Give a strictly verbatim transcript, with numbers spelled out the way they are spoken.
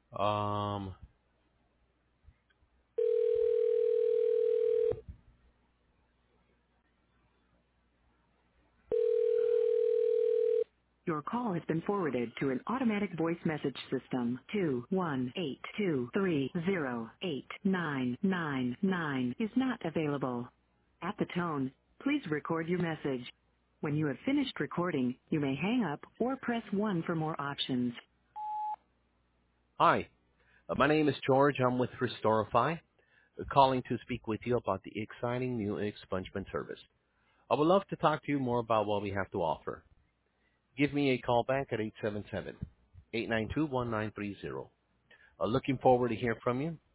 Um, Your call has been forwarded to an automatic voice message system. Two one eight two three zero eight nine nine nine is not available. At the tone, please record your message. When you have finished recording, you may hang up or press one for more options. Hi, uh, my name is George. I'm with Restorify, uh, calling to speak with you about the exciting new expungement service. I would love to talk to you more about what we have to offer. Give me a call back at eight seven seven, eight nine two, one nine three zero. Uh, looking forward to hear from you.